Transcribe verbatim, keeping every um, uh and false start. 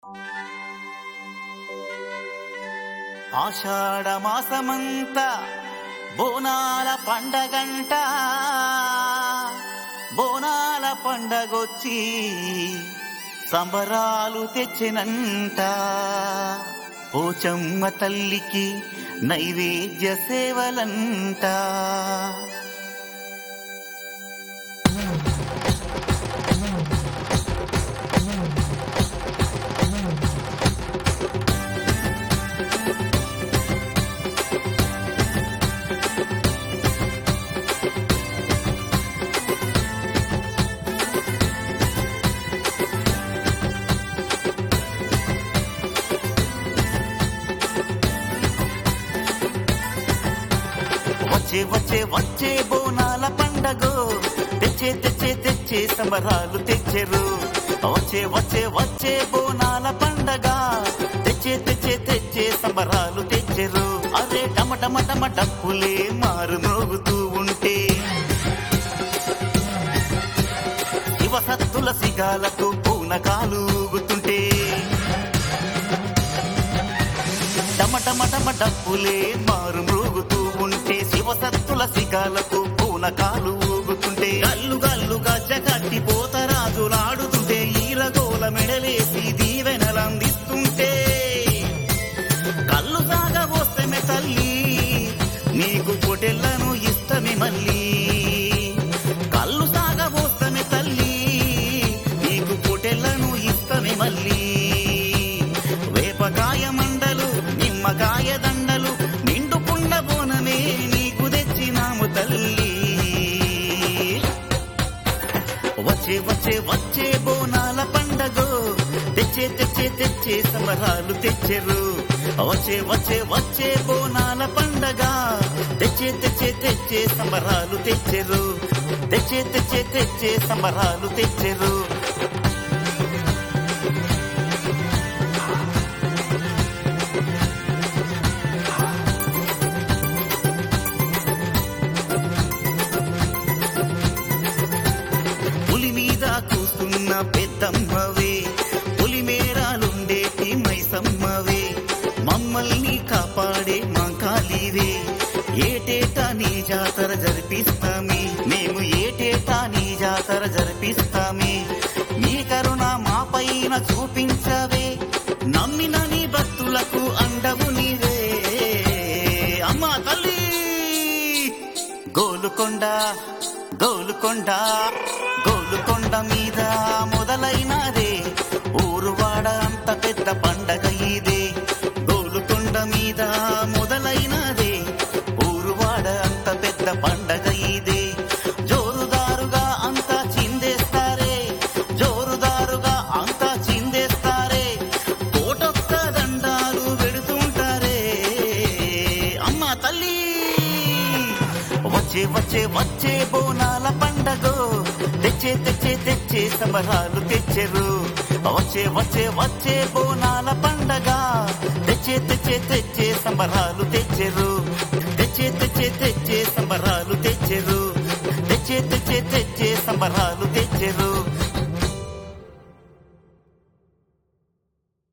ఆషాఢ మాసమంతా బోనాల పండగంట, బోనాల పండగొచ్చి సంబరాలు తెచ్చినంట. పోచమ్మ తల్లికి నైవేద్య సేవలంట. వచ్చే వచ్చే వచ్చే బోనాల పండగో, తెచ్చే తెచ్చే తెచ్చే సంబరాలు తెచ్చెరు. వచ్చే వచ్చే వచ్చే బోనాల పండగ, తెచ్చే తెచ్చే తెచ్చే సంబరాలు తెచ్చెరు. అరే టమ టమ టమ డప్పులే మారు మ్రోగుతూ ఉంటే, శివసత్తుల సిగాలకు పూనకాలు ఊగుతుంటే, టమ టమ టమ డప్పులే మారు మ్రోగుతూ ఉంటే, శివసత్తుల సిగాలకు పూనకాలు ఊగుతుంటే, గల్లు గల్లుగా జగట్టి పోతరాజులాడుతుంటే, ఈరగోల మెడలేసి దీవెనలందిస్తుంటే, కళ్ళు సాగబోస్తమే తల్లి నీకు పొటెళ్లను ఇస్తమే మళ్ళీ. కళ్ళు సాగబోస్తమే తల్లి నీకు పొటెళ్లను ఇస్తమే మళ్ళీ. వేపకాయ మండలు నిమ్మకాయ దండలు నిండుకున్న బోనమే నీకు తెచ్చినాము తల్లి. వచ్చే వచ్చే వచ్చే బోనాల పండగో, తెచ్చే తెచ్చే తెచ్చే సంబరాలు తెచ్చెరు. వచ్చే వచ్చే వచ్చే బోనాల పండగ, తెచ్చే తెచ్చే తెచ్చే సంబరాలు తెచ్చెరు. తెచ్చే తెచ్చే తెచ్చే సంబరాలు తెచ్చెరు. పులి మీద కూస్తున్న పెద్దమ్మవే, పులి మేరాలుండేటి మైసమ్మవే, మమ్మల్ని కాపాడే మాంకాలివే. ఏటేటా నీ జాతర జరిపిస్తామే, మేము ఏటేటా నీ జాతర జరిపిస్తామే. నీ కరుణ మా పైన చూపించవే, నమ్మిన నీ భక్తులకు అండవు నీవే. అమ్మా తల్లి గోలుకొండ గోలుకొండ గోలుకొండ మీద మొదలైనదే ఊరువాడ అంత పెద్ద పండగ ఇదే. గోలుకొండ మీద మొదలైనదే ఊరువాడ అంత పెద్ద పండగ ఇదే. జోరుదారుగా అంతా చిందేస్తారే, జోరుదారుగా అంతా చిందేస్తారే, కోటొక్క దండాలు పెడుతుంటారే. అమ్మా తల్లి వచ్చే వచ్చే వచ్చే బోనాల పండగో, తెచ్చే తెచ్చే తెచ్చే సంబరాలు తెచ్చెరు. వచ్చే వచ్చే వచ్చే బోనాల పండగ, తెచ్చే తెచ్చే తెచ్చే సంబరాలు తెచ్చెరు. తెచ్చే తెచ్చే తెచ్చే సంబరాలు తెచ్చెరు. తెచ్చే తెచ్చే తెచ్చే సంబరాలు తెచ్చెరు.